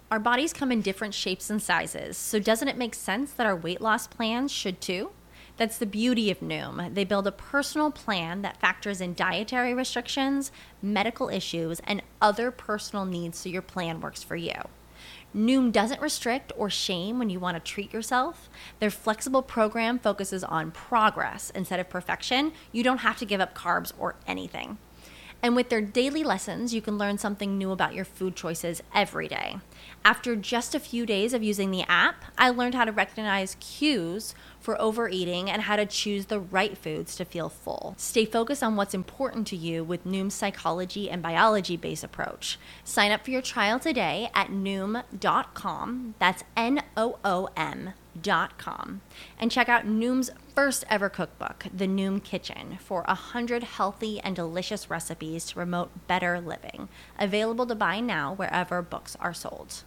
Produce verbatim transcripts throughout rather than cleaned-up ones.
Our bodies come in different shapes and sizes, so doesn't it make sense that our weight loss plans should too? That's the beauty of Noom. They build a personal plan that factors in dietary restrictions, medical issues, and other personal needs so your plan works for you. Noom doesn't restrict or shame when you want to treat yourself. Their flexible program focuses on progress instead of perfection. You don't have to give up carbs or anything. And with their daily lessons, you can learn something new about your food choices every day. After just a few days of using the app, I learned how to recognize cues for overeating and how to choose the right foods to feel full. Stay focused on what's important to you with Noom's psychology and biology-based approach. Sign up for your trial today at noom dot com. That's N O O M dot com. And check out Noom's first ever cookbook, The Noom Kitchen, for one hundred healthy and delicious recipes to promote better living. Available to buy now wherever books are sold.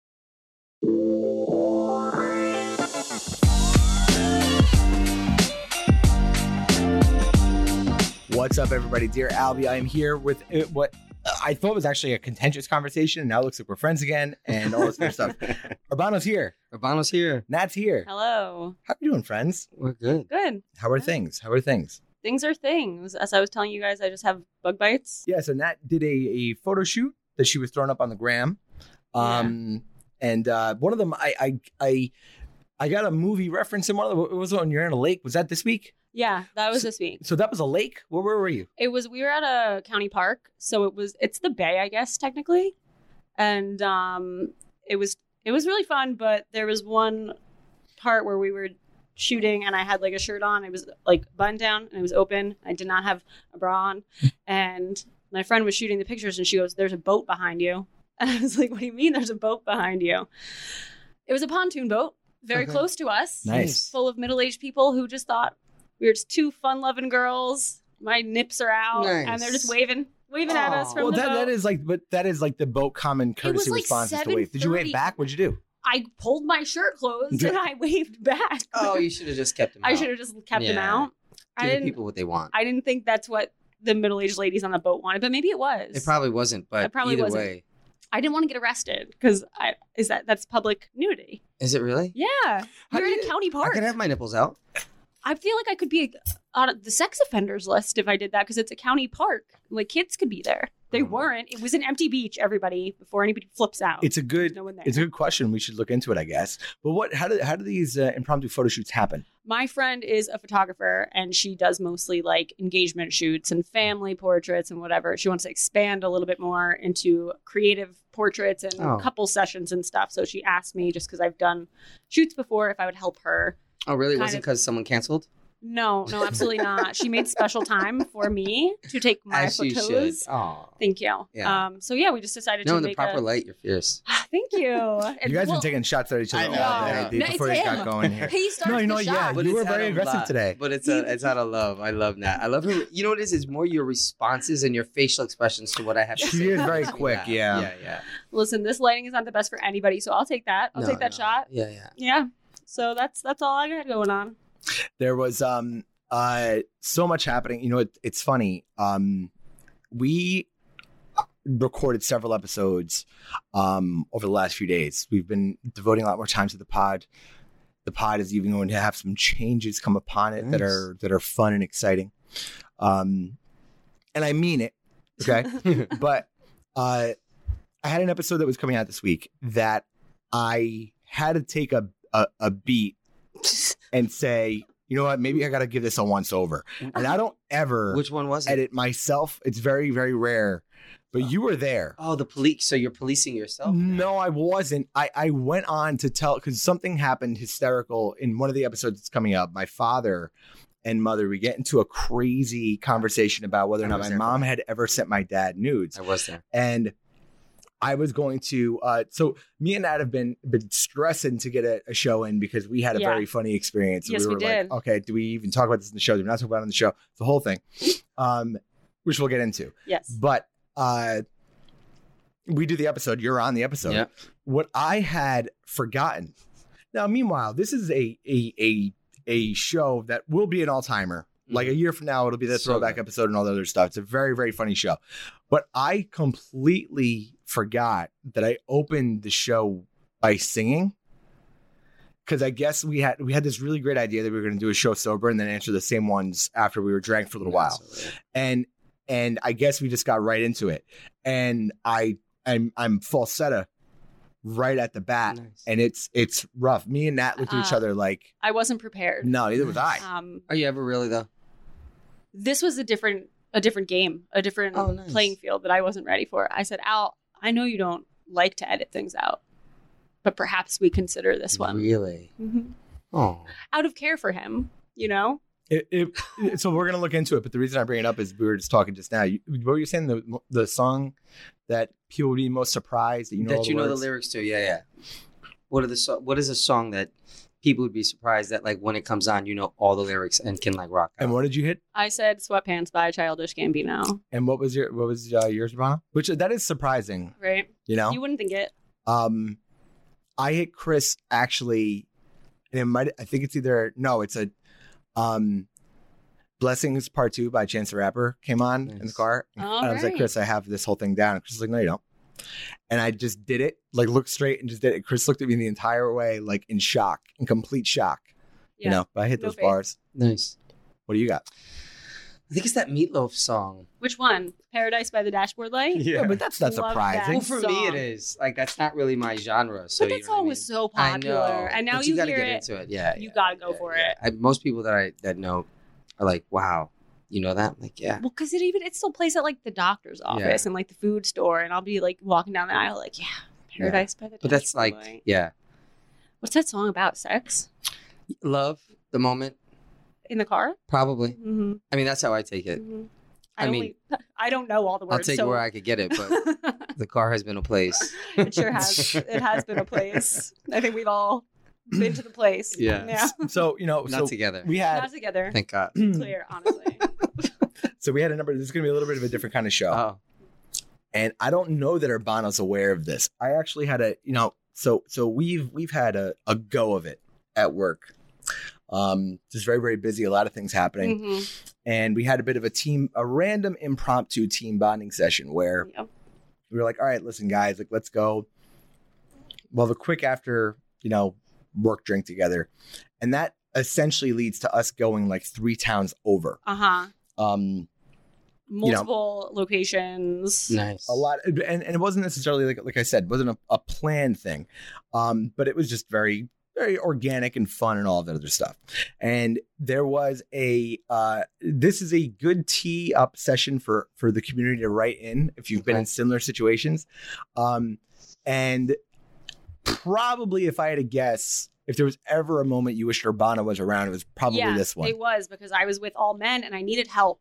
What's up, everybody? Dear Albie, I'm here with uh, what I thought was actually a contentious conversation, and now it looks like we're friends again, and all this other stuff. Urbano's here. Urbano's here. Nat's here. Hello. How are you doing, friends? We're good. Good. How are Yeah. things? How are things? Things are things. As I was telling you guys, I just have bug bites. Yeah, so Nat did a, a photo shoot that she was throwing up on the gram. Um, And uh, one of them, I, I I I got a movie reference in one of them. It was when you're in a lake. Was that this week? Yeah, that was So- this week. So that was a lake? Where, where were you? It was, we were at a county park. So it was, it's the bay, I guess, technically. And um, it was, it was really fun. But there was one part where we were shooting and I had like a shirt on. It was like buttoned down and it was open. I did not have a bra on. And my friend was shooting the pictures and she goes, "There's a boat behind you." And I was like, "What do you mean there's a boat behind you?" It was a pontoon boat, very Okay. close to us. Nice. Full of middle-aged people who just thought we were just two fun-loving girls. My nips are out, Nice. and they're just waving, waving at us Aw. from Well, the that, boat. that is like, but that is like the boat common courtesy like response is to wave. Did you wave seven thirty. back? What'd you do? I pulled my shirt closed Yeah. and I waved back. Oh, you should have just kept him I out. should have just kept them Yeah. out. I Give the didn't. people what they want. I didn't think that's what the middle-aged ladies on the boat wanted, but maybe it was. It probably wasn't, but It probably either wasn't. way. I didn't want to get arrested because I is that that's public nudity. Is it really? Yeah, How you're do in a you- county I park. can have my nipples out. I feel like I could be on the sex offenders list if I did that because it's a county park. Like kids could be there. They Oh. weren't. It was an empty beach. Everybody before anybody flips out. It's a good, There's no one there. it's a good question. We should look into it, I guess. But what? How do how do these uh, impromptu photo shoots happen? My friend is a photographer and she does mostly like engagement shoots and family portraits and whatever. She wants to expand a little bit more into creative portraits and Oh. couple sessions and stuff. So she asked me, just because I've done shoots before, if I would help her. Oh, really? Kind Was it of- because someone canceled? No, no, absolutely not. She made special time for me to take my As she should. photos. Oh. Thank you. Yeah. Um. So yeah, we just decided No, to in the make proper a. light, you're fierce. Thank you. And You guys well, been taking shots at each other I know, all I day know. dude, No, before it's you got him. going here. He starts No, you know the what, yeah, shot. But you it's were out very of aggressive love. today. But it's a, it's out of love. I love that. I love her. You know what it is? It's more your responses and your facial expressions to what I have to She say. is very Makes me quick, laugh. yeah. Yeah, yeah. Listen, this lighting is not the best for anybody, so I'll take that. I'll No, take that no. shot. Yeah, yeah. Yeah. So that's that's all I got going on. There was um uh so much happening. You know, it, it's funny. Um, we recorded several episodes um over the last few days. We've been devoting a lot more time to the pod. The pod is even going to have some changes come upon it that Nice. are that are fun and exciting. Um, and I mean it. Okay, but uh, I had an episode that was coming out this week that I had to take a a, a beat and say, you know what, maybe I got to give this a once over. And I don't ever Which one was it? edit myself. It's very, very rare. But you were there. Oh, the police. So you're policing yourself? No, I wasn't. I, I went on to tell, because something happened hysterical in one of the episodes that's coming up. My father and mother, we get into a crazy conversation about whether or I not was my there for mom that. had ever sent my dad nudes. I was there. And I was going to, uh, so me and Nat have been been stressing to get a, a show in because we had a Yeah. very funny experience. Yes, we we were did. like, okay, do we even talk about this in the show? Do we not talk about it on the show? It's the whole thing, um, which we'll get into. Yes. But uh, we do the episode. You're on the episode. Yeah. What I had forgotten. Now, meanwhile, this is a a a a show that will be an all timer. Like a year from now, it'll be the So throwback good. episode and all the other stuff. It's a very, very funny show. But I completely forgot that I opened the show by singing. Because I guess we had we had this really great idea that we were going to do a show sober and then answer the same ones after we were drank for a little while, and and I guess we just got right into it, and I I'm I'm falsetto right at the bat, Nice. and it's it's rough. Me and Nat looked at each Uh, other like, I wasn't prepared. no, neither was I. Um, Are you ever really though? this was a different a different game, a different Oh, nice. playing field that I wasn't ready for. I said, Al, I know you don't like to edit things out, but perhaps we consider this one Really? Mhm. Oh, out of care for him. You know, It, it, it- so we're gonna look into it, but the reason I bring it up is we were just talking just now. You, what were you saying? The the song that people would be most surprised that you know that all the you know the words? lyrics to? Yeah, yeah. What are the so- What is a song that people would be surprised that like when it comes on, you know all the lyrics and can like rock? And out? what did you hit? I said Sweatpants by Childish Gambino. And what was your what was uh, yours, Ivana? Which that is surprising, Right? you know. You wouldn't think it. Um, I hit Chris actually, and it might. I think it's either no, it's a, um, Blessings Part Two by Chance the Rapper came on in the Nice. car. And All I was like, right. Chris, I have this whole thing down. And Chris was like, no, you don't. And I just did it, like looked straight and just did it. Chris looked at me the entire way, like in shock, in complete shock. Yeah. You know, but I hit No those faith. bars. Nice. What do you got? I think it's that Meatloaf song. Which one? Paradise by the Dashboard Light? Yeah, but that's not Love surprising. Well, that. for me, it song. is like that's not really my genre. So But that you know what I song mean? was so I popular, know, and now but you, you, gotta hear get it. into it. Yeah, you yeah, gotta go yeah, for yeah. it. I, most people that I that know are like, "Wow, you know that?" I'm like, yeah. Well, because it even it still plays at like the doctor's office and like the food store, and I'll be like walking down the aisle, like, yeah, Paradise by the. But that's Dashboard like, Light. yeah, What's that song about? Sex love the moment, in the car? probably. Mm-hmm. I mean, that's how I take it. Mm-hmm. I I, mean, only, I don't know all the words. I'll take so it where I could get it, but the car has been a place. it sure has. It has been a place. I think we've all been to the place. Yeah. Yeah. So you know, Not so together. we had Not together. Thank God. Clear, honestly. so we had a number. This is going to be a little bit of a different kind of show. Oh, And I don't know that Urbano's aware of this. I actually had a, you know, so so we've we've had a, a go of it at work. Um, just very very busy, a lot of things happening, Mhm. and we had a bit of a team, a random impromptu team bonding session where Yep. we were like, all right, listen, guys, like let's go. Well, the quick after, you know, work drink together, and that essentially leads to us going like three towns over. Uh huh. Um, Multiple locations. nice. a lot and, and it wasn't necessarily like like I said, wasn't a, a planned thing, um but it was just very very organic and fun and all of that other stuff. And there was a uh this is a good tee up session for for the community to write in if you've been Okay. in similar situations, um and probably if I had to guess, if there was ever a moment you wished Urbana was around, it was probably yeah, this one. It was because I was with all men and I needed help.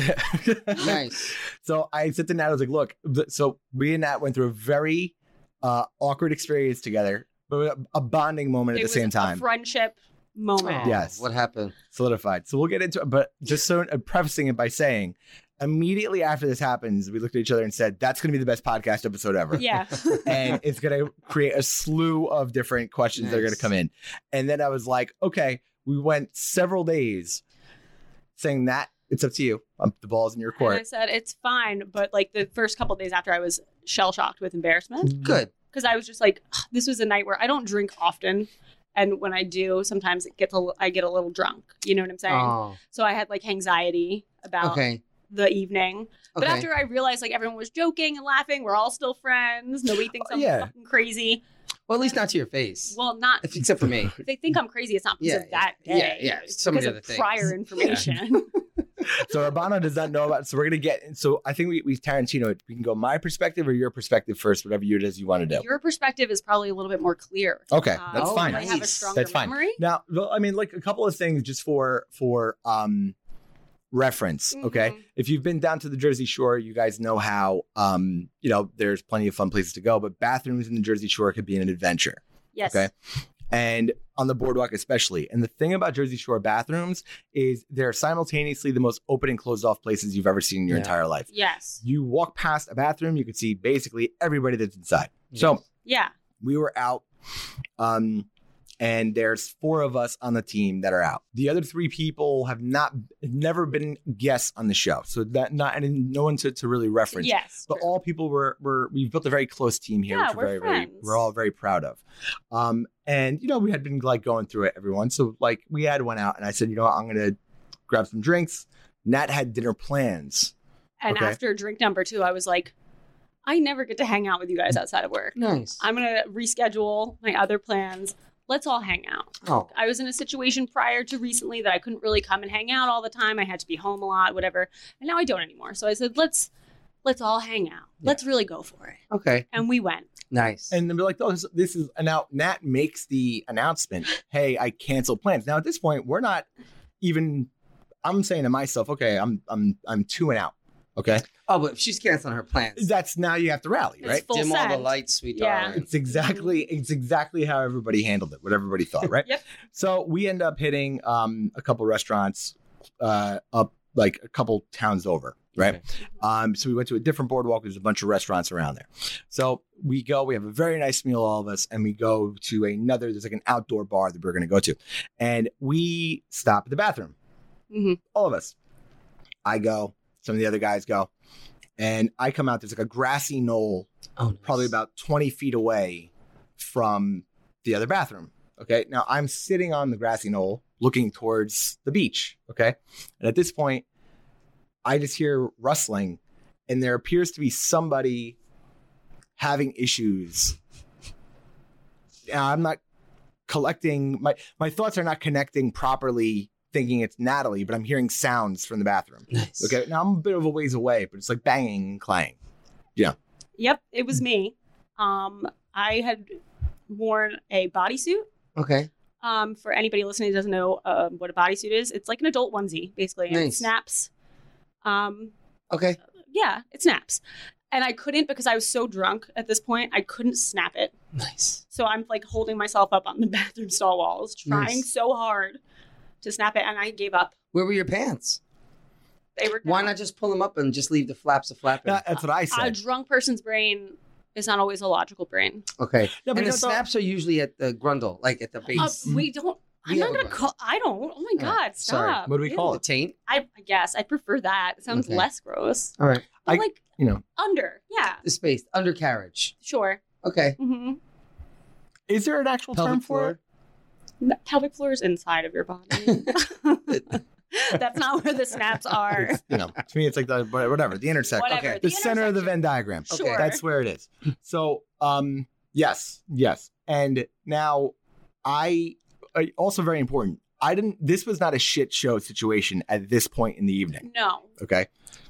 Nice. So I said to Nat, I was like, look, th- so we and Nat went through a very uh, awkward experience together, but a, a bonding moment It at the was same a time. friendship moment. Oh, Yes. What happened? Solidified. So we'll get into it. But just so uh, prefacing it by saying, immediately after this happens, we looked at each other and said, that's going to be the best podcast episode ever. Yeah. And it's going to create a slew of different questions that are going to Nice. come in. And then I was like, okay, we went several days saying that it's up to you. Um, the ball's in your And I court. said it's fine, but like the first couple days after, I was shell shocked with embarrassment Good. because I was just like, "Ugh, this was a night where I don't drink often, and when I do, sometimes it gets a, li- I get a little drunk. You know what I'm saying? Oh, So I had like anxiety about okay. the evening. But Okay. after I realized like everyone was joking and laughing, we're all still friends. Nobody thinks I'm Yeah. fucking crazy. Well, at least not to your face. Well, not If- except for me. if they think I'm crazy, it's not because Yeah, of that yeah. day. Yeah, yeah, It's some of the because other of things. prior information. So Urbana does not know about. So we're gonna get. So I think we we Tarantino it. We can go my perspective or your perspective first, whatever you it is you want to do. Your perspective is probably a little bit more clear. Okay, Uh, that's Oh, fine. You might have a Nice. stronger That's fine. memory. Now, well, I mean, like a couple of things just for for um reference. Okay, Mhm. if you've been down to the Jersey Shore, you guys know how um you know there's plenty of fun places to go, but bathrooms in the Jersey Shore could be an adventure. Yes. Okay. And on the boardwalk, especially. And the thing about Jersey Shore bathrooms is they're simultaneously the most open and closed off places you've ever seen in your Yeah. entire life. Yes. You walk past a bathroom, you can see basically everybody that's inside. So Yeah. we were out, um, and there's four of us on the team that are out. The other three people have not, never been guests on the show, so that not, and no one to, to really reference. Yes, but all people were were we've built a very close team here, Yeah, which we're, we're very very friends. we're all very proud of. Um, and you know we had been like going through it, everyone. So like we had went out, and I said, you know what, I'm gonna grab some drinks. Nat had dinner plans. And Okay. after drink number two, I was like, I never get to hang out with you guys outside of work. Nice. I'm gonna reschedule my other plans. Let's all hang out. Oh, I was in a situation prior to recently that I couldn't really come and hang out all the time. I had to be home a lot, whatever. And now I don't anymore. So I said, let's let's all hang out. Let's really go for it. okay. And we went. Nice. And they'll be like, oh, this, this is, and now Nat makes the announcement, hey, I canceled plans. Now at this point, we're not even, I'm saying to myself, okay, I'm I'm I'm two and out. Okay. oh, but if she's canceling her plans, That's now you have to rally, It's right? full dim all the send. lights, sweet Yeah. darling. It's exactly it's exactly how everybody handled it, what everybody thought, right? Yep. So we end up hitting um, a couple restaurants uh, up like a couple towns over, right? Okay. Um, so we went to a different boardwalk. There's a bunch of restaurants around there. So we go, we have a very nice meal, all of us, and we go to another, there's like an outdoor bar that we're going to go to. And we stop at the bathroom, Mhm. all of us. I go, some of the other guys go, and I come out, there's like a grassy knoll Oh, nice. probably about twenty feet away from the other bathroom. Okay. Now I'm sitting on the grassy knoll looking towards the beach. Okay. And at this point, I just hear rustling, and there appears to be somebody having issues. Now I'm not collecting, my, my thoughts are not connecting properly, thinking it's Natalie, but I'm hearing sounds from the bathroom. Nice. Okay. Now I'm a bit of a ways away, but it's like banging and clanging. Yep, it was me. Um, I had worn a bodysuit. Okay. Um, for anybody listening who doesn't know um, what a bodysuit is, it's like an adult onesie, basically. And it Nice. snaps. Um, Okay. yeah, it snaps. And I couldn't, because I was so drunk at this point, I couldn't snap it. Nice. So I'm like holding myself up on the bathroom stall walls, trying Nice. so hard to snap it, and I gave up. Where were your pants? They were Why down. not just pull them up and just leave the flaps a flapping? That- that's what I A said. drunk person's brain is not always a logical brain. Okay. No, but and you the know, though- snaps are usually at the grundle, like at the Uh, base. we don't. I'm We not have a gonna grundle. call. I don't. Oh my All right, god! sorry. Stop. What do we Ew. call the it? taint. I, I guess I prefer that. It sounds Okay. less gross. All right. But I- like You know, under, yeah, The space undercarriage. sure. Okay. hmm is there an actual term Pelvic for floor. it? Pelvic floor is inside of your body. That's not where the snaps are. It's, you know, to me, it's like the whatever the intersection, Whatever. Okay. the, center of the Venn diagram. Okay. Sure. That's where it is. So, um, yes, yes, and now I uh, also very important. I didn't. This was not a shit show situation at this point in the evening. No, Okay,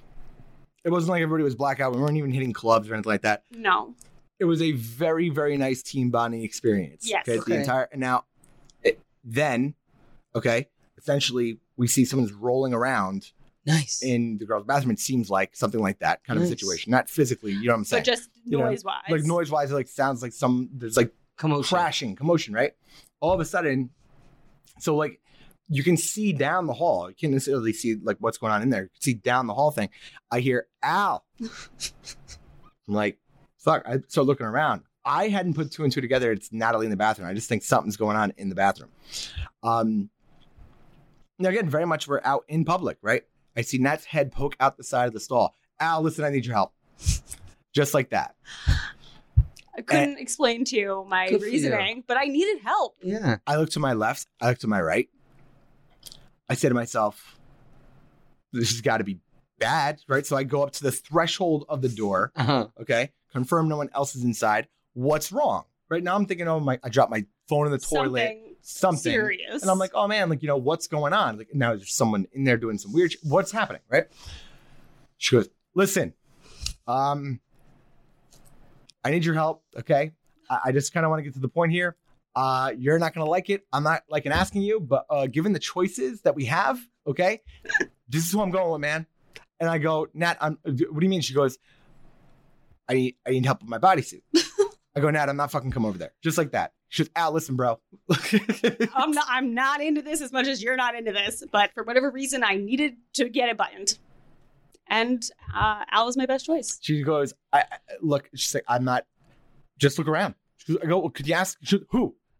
it wasn't like everybody was blackout. We weren't even hitting clubs or anything like that. no. It was a very, very nice team bonding experience. Yes. Okay. Okay. The entire now, it, then, okay. Essentially, we see someone's rolling around Nice. in the girls' bathroom. It seems like something like that kind of Nice. situation. Not physically, you know what I'm saying? But just You know, noise wise. like noise wise, it like sounds like some there's like Commotion. crashing, commotion, right? All of a sudden, so like you can see down the hall. You can't necessarily see like what's going on in there. You can see down the hall thing. I hear Al. I'm like, fuck. I start looking around. I hadn't put two and two together. It's Natalie in the bathroom. I just think something's going on in the bathroom. Um, now again, very much we're out in public, right? I see Nat's head poke out the side of the stall. Al, listen, I need your help. Just like that. I couldn't explain to you my Good for you. reasoning, but I needed help. Yeah. I look to my left. I look to my right. I say to myself, this has got to be bad, right? So I go up to the threshold of the door. Uh huh. Okay. Confirm no one else is inside. What's wrong? Right now I'm thinking, oh my, I dropped my phone in the toilet. Something, Something. serious. And I'm like, oh man, like, you know, what's going on? Like, now there's someone in there doing some weird shit. What's happening? Right. She goes, listen, um, I need your help. Okay. I, I just kind of want to get to the point here. Uh, you're not going to like it. I'm not like asking you, but uh, given the choices that we have, okay, this is who I'm going with, man. And I go, Nat, I'm, what do you mean? She goes, I need, I need help with my bodysuit. I go, Nat, I'm not fucking come over there. Just like that. She goes, Al, listen, bro. I'm not. I'm not into this as much as you're not into this. But for whatever reason, I needed to get it buttoned, and uh, Al is my best choice. She goes, I, I look, she's like, I'm not, just look around. She goes, I go, well, could you ask she goes, who?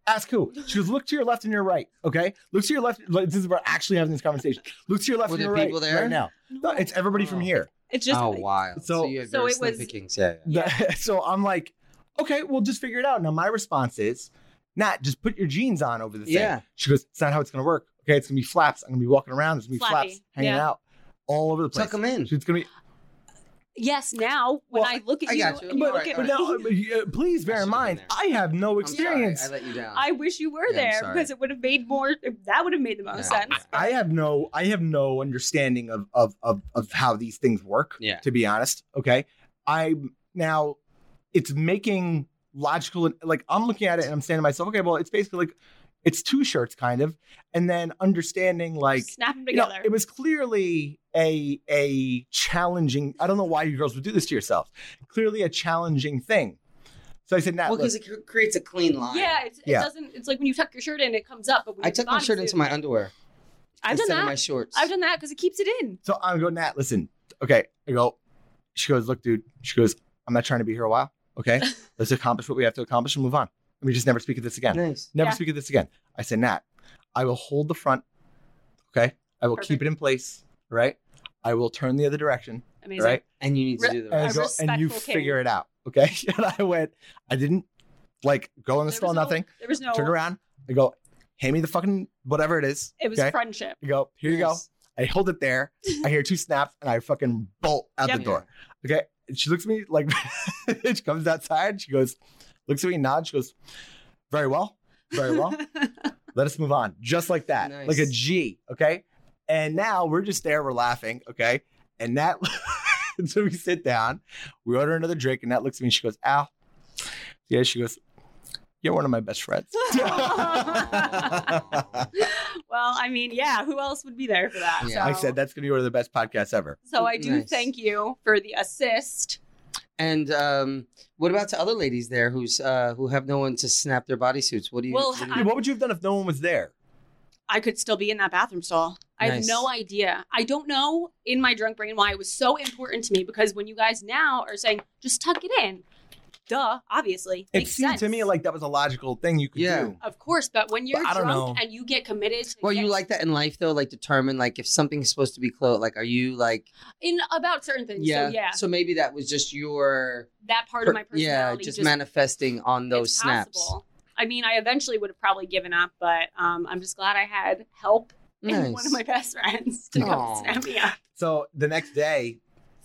Ask who? She goes, look to your left and your right. Okay, look to your left. like, This is we're actually having this conversation. Look to your left Were and there your right people there? right now. No, it's everybody from Oh. here. It's just oh, wow. So- So, you had so very it slim was- pickings. Yeah. yeah. The- so I'm like, okay, we'll just figure it out. Now my response is, Nat, just put your jeans on over the thing. Yeah. She goes, it's not how it's gonna work. Okay, it's gonna be flaps. I'm gonna be walking around. There's gonna be Flappy. flaps hanging Yeah. out all over the place. Tuck them in. It's gonna be. yes. Now when Well, I look at I you, got you. and you But- look at But me, now, uh, please bear I in should've mind, been I have no I'm sorry, experience. I let you down. I wish you were Yeah, I'm there sorry. because it would have made more. That would have made the most Yeah. sense. I have no I have no understanding of of of, of how these things work, Yeah. to be honest. Okay. I now it's making logical like I'm looking at it and I'm saying to myself, okay, well, it's basically like it's two shirts kind of, and then understanding like Snap them you know, together. it was clearly a a challenging. I don't know why you girls would do this to yourself. Clearly a challenging thing. So I said, Nat, Well, look, because it cr- creates a clean line. yeah, it's, it Yeah. doesn't. It's like when you tuck your shirt in, it comes up. But when I you tuck my shirt into my underwear I've done instead of that. my shorts. I've done that because it keeps it in. so I'm going, Nat, listen, okay. I go, she goes, look, dude, she goes, I'm not trying to be here a while. Okay. Let's accomplish what we have to accomplish and move on. And we just never speak of this again. Nice. Never Yeah. speak of this again. I said, Nat, I will hold the front. Okay. I will keep Perfect. it in place. Right. I will turn the other direction. Amazing. Right. And you need to Re- do the And, I rest. A go, and you respectful figure king. it out. Okay. And I went, I didn't like go in the There stall, was no- nothing. There was no. Turn around. I go, hand me the fucking whatever it is. It was okay. friendship. I go, here you go. Nice. I hold it there. I hear two snaps and I fucking bolt out Yep. the door. Okay. And she looks at me like, she comes outside. She goes, looks at me, nods. She goes, very well. Very well. Let us move on. Just like that. Nice. Like a G. Okay. And now we're just there. We're laughing. Okay. And Nat, so we sit down. We order another drink. And Nat looks at me and she goes, Al. Yeah. She goes, you're one of my best friends. Well, I mean, yeah. Who else would be there for that? Yeah. I So- said that's going to be one of the best podcasts ever. So I do Nice. thank you for the assist. And um, what about to other ladies there who's uh, who have no one to snap their bodysuits? What do you? Well, what do you- Dude, what would you have done if no one was there? I could still be in that bathroom stall. I have Nice. no idea. I don't know in my drunk brain why it was so important to me because when you guys now are saying just tuck it in, duh, obviously. It makes seemed sense. to me like that was a logical thing you could Yeah. do. Of course, but when you're But I don't drunk know. and you get committed to well, you get- like that in life though, like determine like if something's supposed to be closed. Like, are you like in about certain things. yeah? So yeah, So maybe that was just your that part of my per- yeah, personality just, just manifesting on those it's snaps. possible. I mean, I eventually would have probably given up, but um, I'm just glad I had help and Nice. one of my best friends to come Aw. snap me up. So the next day,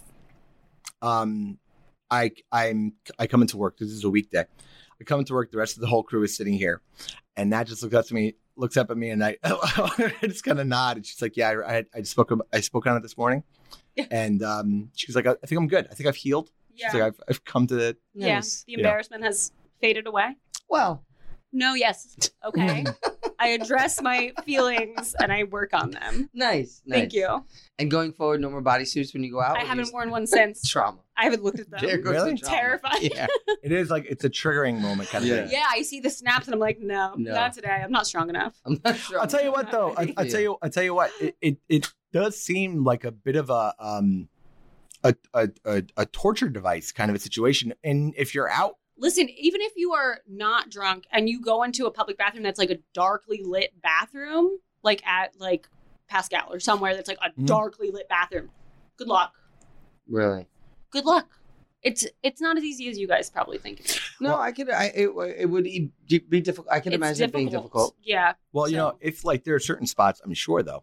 um, I I'm I come into work. This is a weekday. I come into work. The rest of the whole crew is sitting here, and Nat just looks up to me, looks up at me, and I, I just kind of nod. And she's like, "Yeah, I I, I just spoke I spoke on it this morning," Yeah. and um, she's like, "I, I think I'm good. I think I've healed." She's Yeah, like, "I've I've come to the." yeah. Nice. The embarrassment has faded away. Well, No, yes, okay. I address my feelings and I work on them. nice. nice. Thank you. And going forward, no more bodysuits when you go out. I or haven't just- worn one since. trauma. I haven't looked at them. There goes Really? the trauma. Terrifying. Yeah. It is like it's a triggering moment kind of Yeah. thing. Yeah, I see the snaps and I'm like, no, No. not today. I'm not strong enough. I'm not sure. I'll tell you what though. I, ready I for tell you. I tell you what. It, it it does seem like a bit of a um a a a, a torture device kind of a situation. And if you're out, Listen, even if you are not drunk and you go into a public bathroom that's like a darkly lit bathroom, like at like Pascal or somewhere that's like a Mhm. darkly lit bathroom, good luck. Really? Good luck. It's it's not as easy as you guys probably think it is. No, Well- I could. I it, it would e- be difficult. I can It's imagine it being difficult. Yeah. well, you know, So- if like there are certain spots, I'm sure though,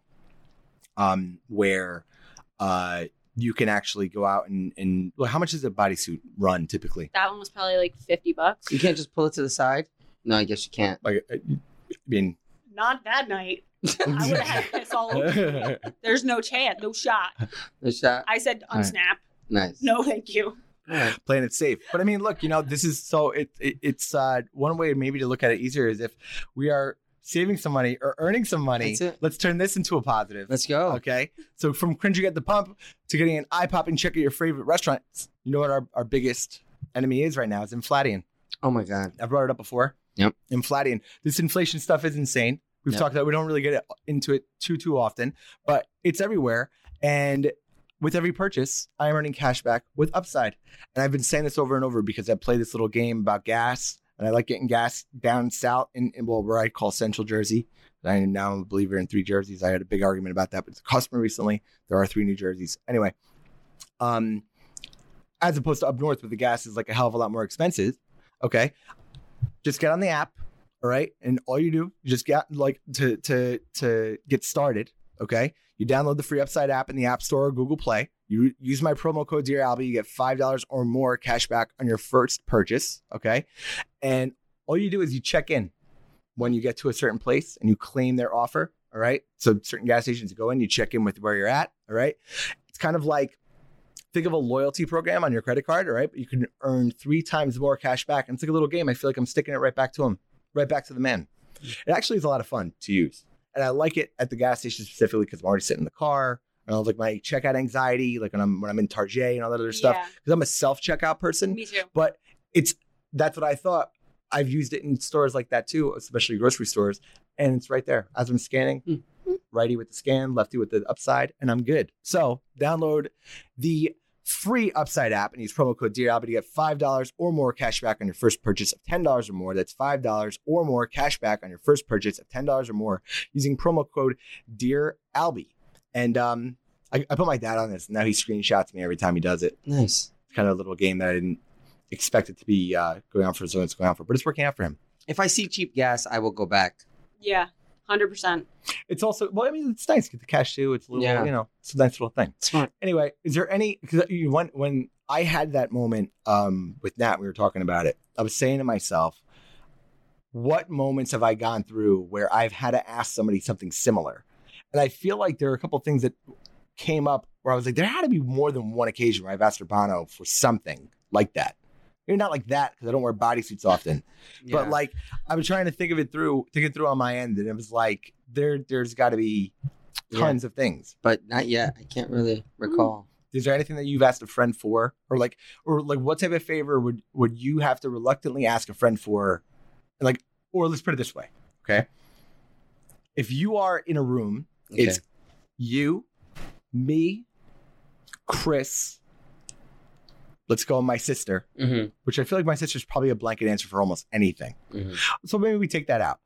um, where uh you can actually go out and and well, how much does a bodysuit run typically? That one was probably like fifty bucks. You can't just pull it to the side. No, I guess you can't. Like, I mean, Not that night. I would have had piss all over. There's no chance, no shot. The shot. I said All right. unsnap. Nice. No, thank you. All right. playing it safe. But I mean, look, you know, this is so it, it it's uh one way maybe to look at it easier is if we are saving some money or earning some money. That's it. Let's turn this into a positive. Let's go. Okay. So from cringing at the pump to getting an eye-popping check at your favorite restaurant, you know what our, our biggest enemy is right now is Inflation. Oh my God. I've brought it up before. Yep. Inflation. This inflation stuff is insane. We've Yep. talked about we don't really get it- into it too too often, but it's everywhere. And with every purchase, I am earning cash back with Upside. And I've been saying this over and over because I play this little game about gas and I like getting gas down south in, in well, where I call Central Jersey. I am now a believer in three Jerseys. I had a big argument about that, but it's a customer recently. There are three New Jerseys. Anyway, um, as opposed to up north where the gas is like a hell of a lot more expensive. Okay, just get on the app, all right, and all you do, you just get like to to to get started. Okay, you download the free Upside app in the App Store or Google Play. You use my promo code Dear Albie, you get five dollars or more cash back on your first purchase. Okay, and all you do is you check in when you get to a certain place and you claim their offer. All right, so certain gas stations you go in, you check in with where you're at. All right, it's kind of like, think of a loyalty program on your credit card, all right? But you can earn three times more cash back. And it's like a little game. I feel like I'm sticking it right back to him, right back to the man. It actually is a lot of fun to use. And I like it at the gas station specifically because I'm already sitting in the car. I don't have like my checkout anxiety, like when I'm when I'm in Target and all that other stuff. Yeah. Because I'm a self-checkout person. Me too. But it's that's what I thought. I've used it in stores like that too, especially grocery stores. And it's right there. As I'm scanning, Mm-hmm. righty with the scan, lefty with the Upside, and I'm good. So download the free Upside app and use promo code Dear Albie to get five dollars or more cash back on your first purchase of ten dollars or more. That's five dollars or more cash back on your first purchase of ten dollars or more using promo code Dear Albie. And um, I, I put my dad on this. Now he screenshots me every time he does it. Nice. It's kind of a little game that I didn't expect it to be uh, going on for so it's going on for, but it's working out for him. If I see cheap gas, I will go back. Yeah, one hundred percent. It's also, well, I mean, it's nice to get the cash too. It's a little, Yeah. you know, it's a nice little thing. Smart. Anyway, is there any, because you when, when I had that moment um, with Nat, we were talking about it, I was saying to myself, what moments have I gone through where I've had to ask somebody something similar? And I feel like there are a couple things that came up where I was like, there had to be more than one occasion where I've asked Urbano for something like that. Maybe not like that because I don't wear bodysuits often, but Yeah. like I was trying to think of it through, think it through on my end, and it was like there, there's got to be tons Yeah. of things. But not yet. I can't really recall. Is there anything that you've asked a friend for, or like, or like, what type of favor would would you have to reluctantly ask a friend for, like, or let's put it this way, okay? If you are in a room, Okay. it's you, me, Chris. Let's go, my sister, Mm-hmm. which I feel like my sister's probably a blanket answer for almost anything. Mm-hmm. So maybe we take that out.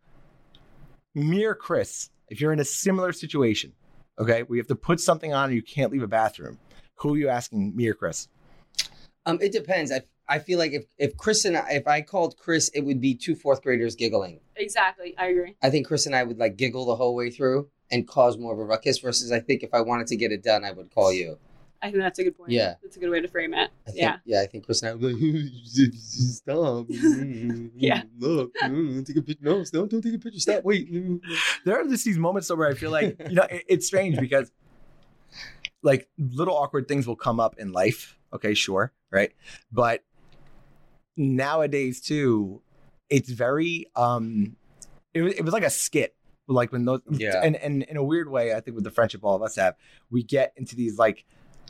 Me or Chris, if you're in a similar situation, okay, we have to put something on and you can't leave a bathroom. Who are you asking, me or Chris? Um, it depends. I I feel like if if Chris and I, if I called Chris, it would be two fourth graders giggling. Exactly. I agree. I think Chris and I would like giggle the whole way through and cause more of a ruckus. Versus, I think if I wanted to get it done, I would call you. I think that's a good point. Yeah. That's a good way to frame it. I think, Yeah. yeah. I think Chris and I would be like, stop. Yeah. Look, take a picture. No, don't, don't take a picture. Stop. Wait. There are just these moments though where I feel like, you know, it, it's strange because like little awkward things will come up in life. Okay, sure. Right. But nowadays too, it's very, um, it, was- it was like a skit. Like when those, Yeah. and, and in a weird way, I think with the friendship all of us have, we get into these like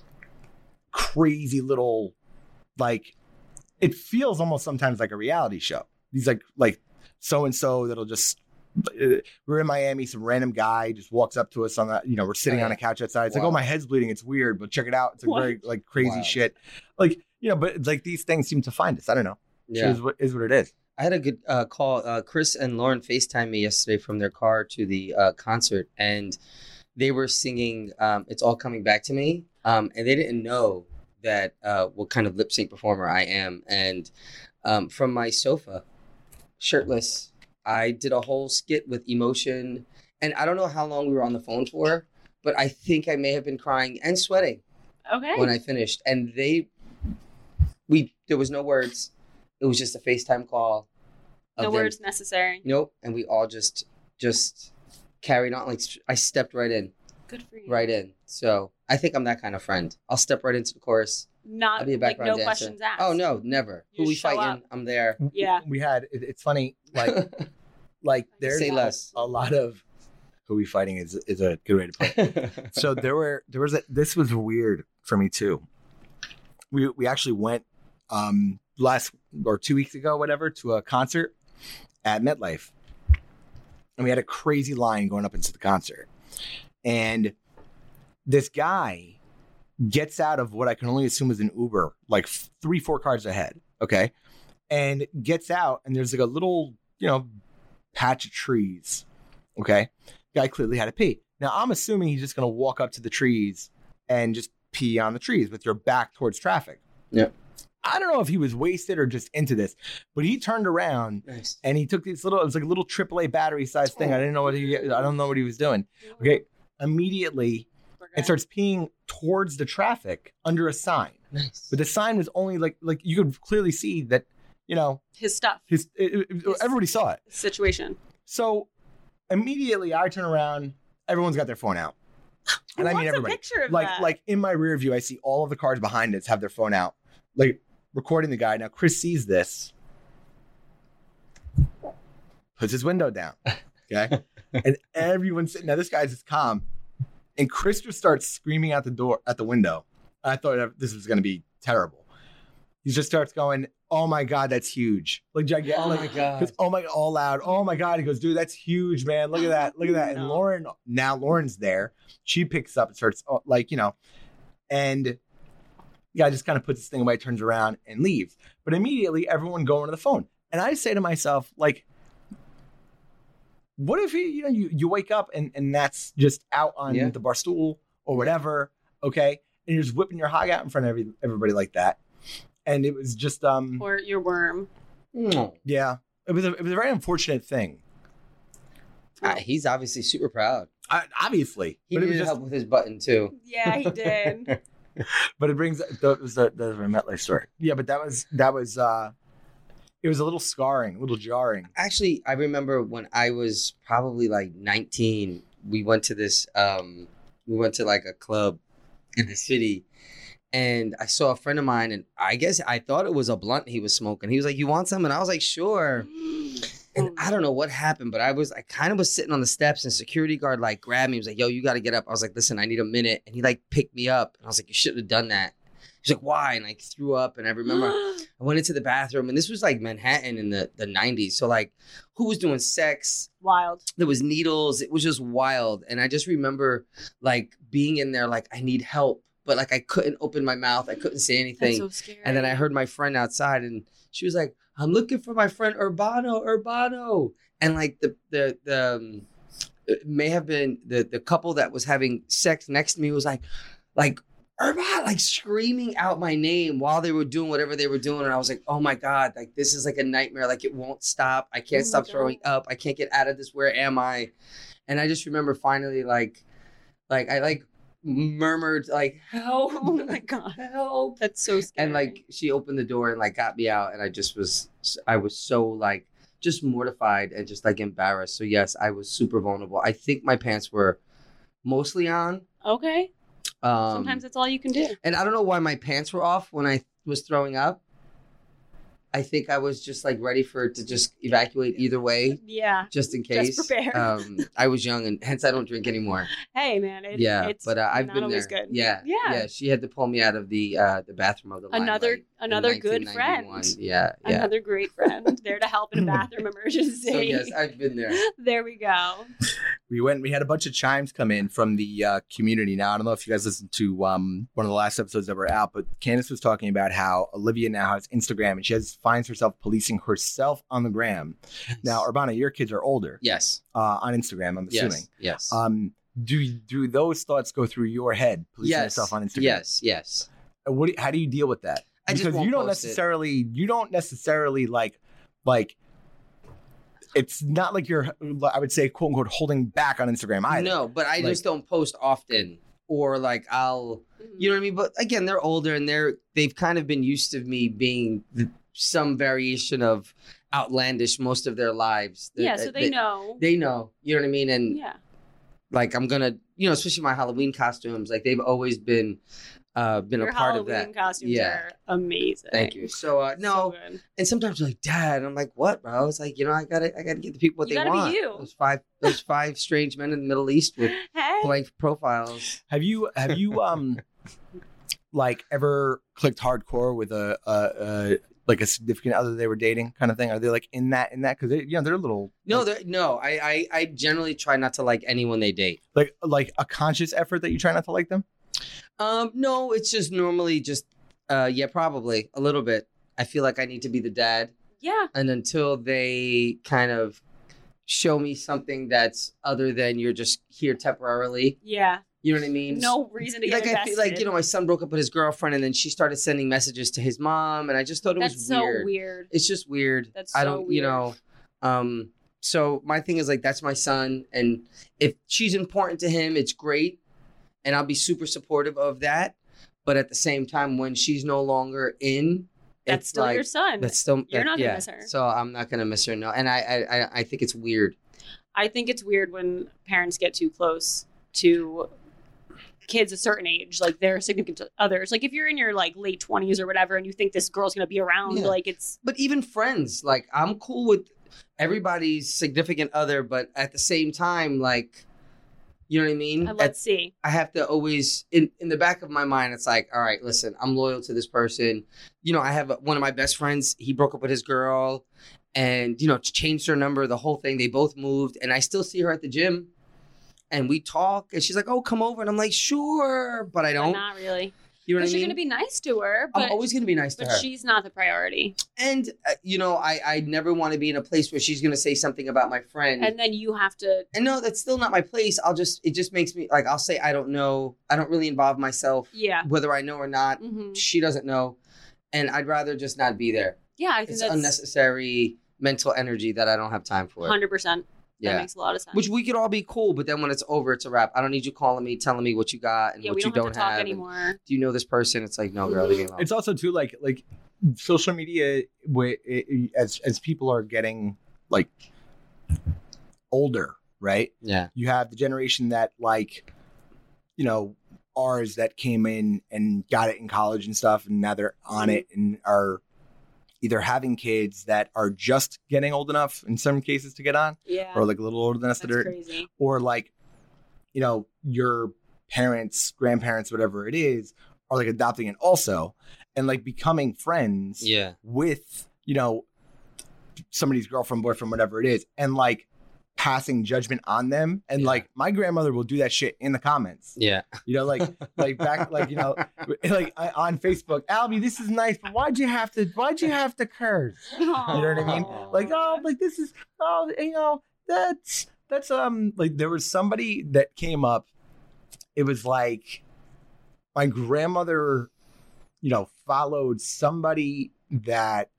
crazy little, like, it feels almost sometimes like a reality show. These like, like so-and-so that'll just, we're in Miami, some random guy just walks up to us on that, you know, we're sitting Oh, on a yeah. couch outside. It's like, Wow. oh, my head's bleeding. It's weird, but check it out. It's like What? very like crazy Wow. shit. Like, you know, but it's like these things seem to find us. I don't know. Yeah. It is what is what it is. I had a good uh, call. Uh, Chris and Lauren FaceTimed me yesterday from their car to the uh, concert, and they were singing um, "It's All Coming Back to Me," um, and they didn't know that uh, what kind of lip sync performer I am. And um, from my sofa, shirtless, I did a whole skit with emotion, and I don't know how long we were on the phone for, but I think I may have been crying and sweating Okay. when I finished. And they, we, there was no words. It was just a FaceTime call. of no them. words necessary. Nope. And we all just, just carried on. Like I stepped right in, Good for you. right in. So I think I'm that kind of friend. I'll step right into the chorus. Not I'll be a like background no dancer. questions asked. Oh no, never. You Who we just show fighting? up. I'm there. Yeah. We had, it, it's funny, like, like there's Say less. a lot of who we fighting is, is a good way to put it. So there were there was a this was weird for me too. We we actually went um last or two weeks ago, whatever, to a concert at MetLife, and we had a crazy line going up into the concert, and this guy gets out of what I can only assume is an Uber, like three four cars ahead, okay, and gets out, and there's like a little, you know, patch of trees. Okay. Guy clearly had to pee. Now, I'm assuming he's just going to walk up to the trees and just pee on the trees with your back towards traffic. Yeah. I don't know if he was wasted or just into this, but he turned around Nice. and he took this little, it was like a little triple A battery sized thing. I didn't know what he, I don't know what he was doing. Okay. Immediately, and starts peeing towards the traffic under a sign. Nice. But the sign was only like, like you could clearly see that, you know, His stuff. his, it, it- His- everybody saw it. Situation. So immediately I turn around, everyone's got their phone out. And Who I mean wants everybody. A picture of Like, that? like in my rear view, I see all of the cars behind us have their phone out, like recording the guy. Now Chris sees this, puts his window down. Okay. And everyone's sitting. Now this guy's just calm. And Chris just starts screaming out the door at the window. I thought this was going to be terrible. He just starts going, "Oh my God, that's huge!" Like gigantic. Oh like, my God. goes, "Oh my, all loud! Oh my God!" He goes, "Dude, that's huge, man! Look at that! Look at that!" And No. Lauren, now Lauren's there. She picks up and starts uh, like you know, and the guy just kind of puts this thing away, turns around, and leaves. But immediately, everyone going to the phone, and I say to myself, like, what if you, you know, you, you wake up and, and that's just out on Yeah. the bar stool or whatever, okay? And you're just whipping your hog out in front of every, everybody like that. And it was just, um, Or your worm. Mm. yeah, it was a, it was a very unfortunate thing. Ah, he's obviously super proud. I, obviously, He but it was needed just, help with his button too. Yeah, he did. but it brings that was the, the MetLife story. Yeah, but that was that was uh, it was a little scarring, a little jarring. Actually, I remember when I was probably like nineteen, we went to this, um, we went to like a club in the city, and I saw a friend of mine, and I guess I thought it was a blunt he was smoking. He was like, "You want some?" And I was like, "Sure." And I don't know what happened, but I was, I kind of was sitting on the steps, and security guard like grabbed me. He was like, "Yo, you got to get up." I was like, "Listen, I need a minute." And he like picked me up, and I was like, "You shouldn't have done that." He's like, "Why?" And I threw up, and I remember I went into the bathroom, and this was like Manhattan in the, the nineties. So like, who was doing sex? Wild. There was needles. It was just wild. And I just remember like being in there, like, I need help, but like I couldn't open my mouth. I couldn't say anything. That's so scary. And then I heard my friend outside, and she was like, "I'm looking for my friend Urbano, Urbano." And like the the the um, it may have been the the couple that was having sex next to me was like, like Urbano, like screaming out my name while they were doing whatever they were doing, and I was like, "Oh my God, like this is like a nightmare. Like it won't stop. I can't Oh my stop God. throwing up. I can't get out of this. Where am I?" And I just remember finally like, like I like murmured like, "Help!" Oh my God. Help. That's so scary. And like she opened the door and like got me out, and I just was I was so like just mortified and just like embarrassed. So yes, I was super vulnerable. I think my pants were mostly on. Okay. Um, Sometimes that's all you can do. and I don't know why my pants were off when I was throwing up. I think I was just like ready for it to just evacuate either way, Yeah. just in Just case. prepared. Um, I was young, and hence I don't drink anymore. Hey, man. It, yeah, it's but uh, I've not been there. always good. Yeah, Yeah. yeah. She had to pull me out of the uh, the bathroom of the Another- Limelight in another good nineteen ninety-one. friend. Yeah, yeah. Another great friend there to help in a bathroom emergency. So yes, I've been there. There we go. We went. We had a bunch of chimes come in from the uh, community. Now I don't know if you guys listened to um, one of the last episodes that were out, but Candace was talking about how Olivia now has Instagram and she has finds herself policing herself on the gram. Now, Urbana, your kids are older Yes, uh, on Instagram. I'm assuming. yes, yes, Um, do do those thoughts go through your head policing yes, yourself on Instagram? yes, yes. What? do- How do you deal with that? I just Because won't you don't post it. necessarily. You don't necessarily like like. It's not like you're, I would say, quote unquote, holding back on Instagram either. No, but I Like- just don't post often, or like I'll, you know what I mean. But again, they're older and they're they've kind of been used to me being the, some variation of outlandish most of their lives. Yeah, so they, know. They know, you know what I mean, and yeah. like I'm gonna, you know, especially my Halloween costumes, like they've always been, uh, been Your a part Halloween of that. costumes Yeah. are amazing. Thank you. So uh, So no, good. and sometimes you're like, "Dad," I'm like, "What, bro?" It's like, you know, I gotta, I gotta give the people what You they gotta be want. you. Those five, those five strange men in the Middle East with Hey. blank profiles. Have you have you um like ever clicked hardcore with a, a, a like a significant other they were dating kind of thing? Are they like in that in that because you know they're a little No, like, they're- no. I, I, I generally try not to like anyone they date. like like a conscious effort that you try not to like them? Um, no, it's just normally just, uh, yeah, probably a little bit. I feel like I need to be the dad Yeah. And until they kind of show me something that's other than you're just here temporarily. Yeah. You know what I mean? No reason to get like invested. I feel like, you know, my son broke up with his girlfriend and then she started sending messages to his mom, and I just thought it That's was so weird. weird. It's just weird. That's I so don't, you weird. know, um, so my thing is like, that's my son, and if she's important to him, it's great, and I'll be super supportive of that. But at the same time, when she's no longer in, That's it's still like, your son. that's still You're that- not gonna yeah. miss her. So I'm not gonna miss her. No, and I, I, I- I think it's weird. I think it's weird when parents get too close to kids a certain age, like their significant others. Like if you're in your like late twenties or whatever, and you think this girl's gonna be around, Yeah. like it's But even friends, like I'm cool with everybody's significant other, but at the same time, like, you know what I mean? uh, At- let's see. I have to always, in, in the back of my mind, it's like, all right, listen, I'm loyal to this person. You know, I have a, one of my best friends, he broke up with his girl and, you know, changed her number, the whole thing. They both moved, and I still see her at the gym and we talk, and she's like, oh, come over. And I'm like, sure, but I But don't. not really. You know what I Because mean? you're gonna be nice to her, but I'm always going to be nice to but her. she's not the priority. And, uh, you know, I, I never want to be in a place where she's going to say something about my friend. And then you have to. And no, that's still not my place. I'll just, it just makes me, like, I'll say, I don't know. I don't really involve myself, Yeah. whether I know or not. hmm She doesn't know. And I'd rather just not be there. Yeah, I think It's that's unnecessary mental energy that I don't have time for. hundred percent. That Yeah. makes a lot of sense. Which we could all be cool, but then when it's over, it's a wrap. I don't need you calling me, telling me what you got and yeah, what we you don't don't have to talk have. and anymore. Do you know this person? It's like, no, girl, leave me alone. It's also too like like social media wi- i- as as people are getting like older, right? yeah. You have the generation that like you know ours that came in and got it in college and stuff, and now they're on it and are either having kids that are just getting old enough in some cases to get on, Yeah. or like a little older than us That's that are, crazy. or like you know your parents, grandparents, whatever it is, are like adopting it also, and like becoming friends Yeah. with you know somebody's girlfriend, boyfriend, whatever it is, and like passing judgment on them. And Yeah. like my grandmother will do that shit in the comments. Yeah. You know, like like back like you know like I, on Facebook, Albie, this is nice, but why'd you have to why'd you have to curse? You You know what I mean? Like, oh, like this is oh, you know, that's that's um like there was somebody that came up. It was like my grandmother, you know, followed somebody that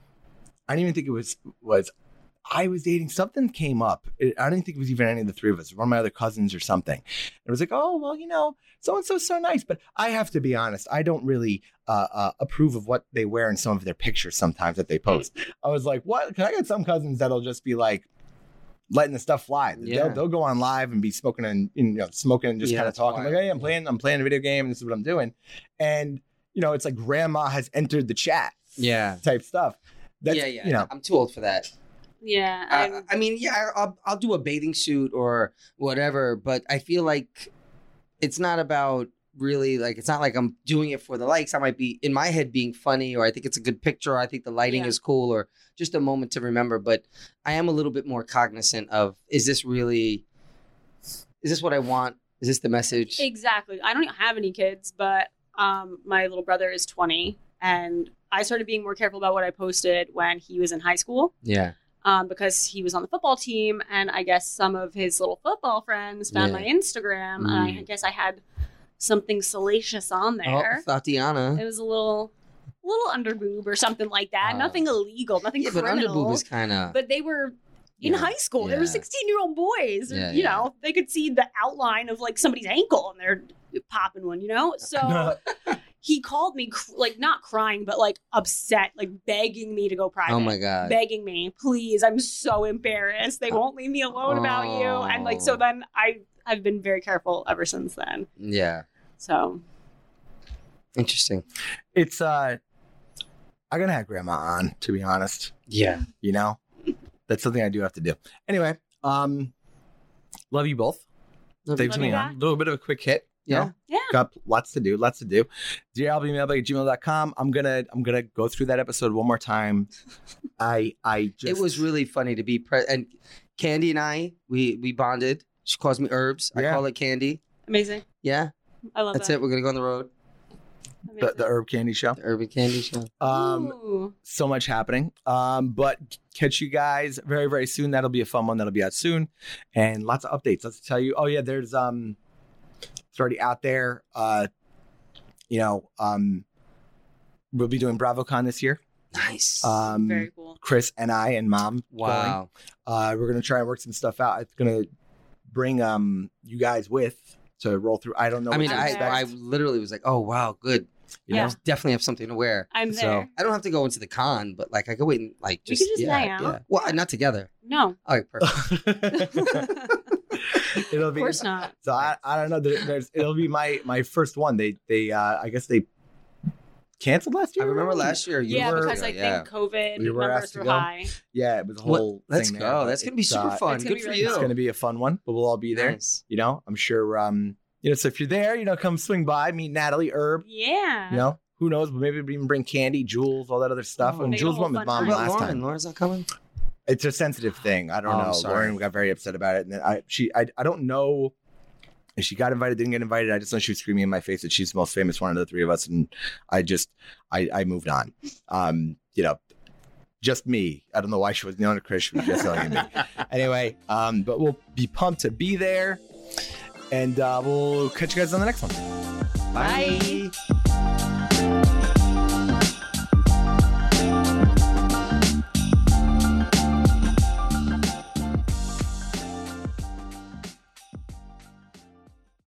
I didn't even think it was was I was dating. Something came up. It, I didn't think it was even any of the three of us. One of my other cousins or something. It was like, oh well, you know, so and so's so nice. But I have to be honest, I don't really uh, uh, approve of what they wear in some of their pictures sometimes that they post. I was like, what? Because I got some cousins that'll just be like letting the stuff fly. Yeah. They'll, they'll go on live and be smoking and you know smoking and just Yeah, kind of that's talking wild. like, hey, I'm playing, I'm playing a video game. And this is what I'm doing. And you know, it's like grandma has entered the chat Yeah. type stuff. That's, yeah. Yeah. You know, I'm too old for that. Yeah. I, I'm- I mean, yeah, I'll, I'll do a bathing suit or whatever, but I feel like it's not about really like, it's not like I'm doing it for the likes. I might be in my head being funny, or I think it's a good picture, or I think the lighting Yeah. is cool, or just a moment to remember. But I am a little bit more cognizant of, is this really, is this what I want? Is this the message? Exactly. I don't have any kids, but um, my little brother is twenty, and I started being more careful about what I posted when he was in high school, Yeah. um, because he was on the football team, and I guess some of his little football friends found Yeah. my Instagram, and I Mm. guess I had something salacious on there. Oh, Tatiana. It was a little, little underboob or something like that. Oh. Nothing illegal, nothing Yeah, but criminal. underboob is kind of. But they were in Yeah, high school. They were yeah. sixteen-year-old boys. Yeah, you yeah. know, they could see the outline of like somebody's ankle, and they're popping one. You know, so he called me cr- like not crying, but like upset, like begging me to go private. Oh my God. Begging me, please. I'm so embarrassed. They won't leave me alone about you. And like, so Oh. then I I've been very careful ever since then. Yeah. So Interesting. it's uh, I'm gonna have grandma on, to be honest. Yeah. You know, that's something I do have to do. Anyway, um, love you both. Thanks Love for you being back. on. A little bit of a quick hit. you Yeah. know? yeah, Got lots to do, lots to do. Dear Albie Mailbag at gmail dot com. I'm gonna I'm gonna go through that episode one more time. I I just It was really funny to be pre- and Candy and I we we bonded. She calls me Herbs. I Yeah. call it Candy. amazing. Yeah, I love that's that. it. We're gonna go on the road. the, the Herb Candy Show. The Urban Candy Show. Um, Ooh. so much happening. Um, but catch you guys very, very soon. That'll be a fun one. That'll be out soon. And lots of updates. Let's tell you. Oh, yeah, there's um it's already out there. Uh, you know, um we'll be doing BravoCon this year. Nice. Um Very cool. Chris and I and Mom. Wow. Going. Uh we're gonna try and work some stuff out. It's gonna bring um you guys with to roll through. I don't know. I what mean, to I'm I, expect. I literally was like, oh, wow, good. You Yeah. know, definitely have something to wear. I'm So- there. I don't have to go into the con, but like I could wait and like We just, could just yeah, hang out. yeah. Well, not together. No, All right, perfect. It'll of be course not. so I, I don't know. There- There's it'll be my my first one. They they uh I guess they canceled last I year. remember last year. You Yeah, were- because I yeah. think COVID We were asked numbers to were go. high. Yeah, it was a What? whole. Let's thing go. there, but That's gonna be it's, super uh, fun. it's gonna Good be for really you. It's gonna be a fun one, but we'll all be there. Nice. You know, I'm sure. Um, you know, so if you're there, you know, come swing by, meet Natalie, Herb. Yeah. You know, who knows? But maybe we even bring candy, Jules, all that other stuff. Oh, and make it a Jules whole went with fun mom What about last Lauren? time. Lauren's not coming. It's a sensitive thing. I don't Oh, I'm know. sorry. Lauren got very upset about it, and then I she I I don't know if she got invited, didn't get invited. I just know she was screaming in my face that she's the most famous one of the three of us, and I just I I moved on. Um, you know, just me. I don't know why she was yelling at Chris. She was just yelling at me. Anyway, um, but we'll be pumped to be there, and uh, we'll catch you guys on the next one. Bye.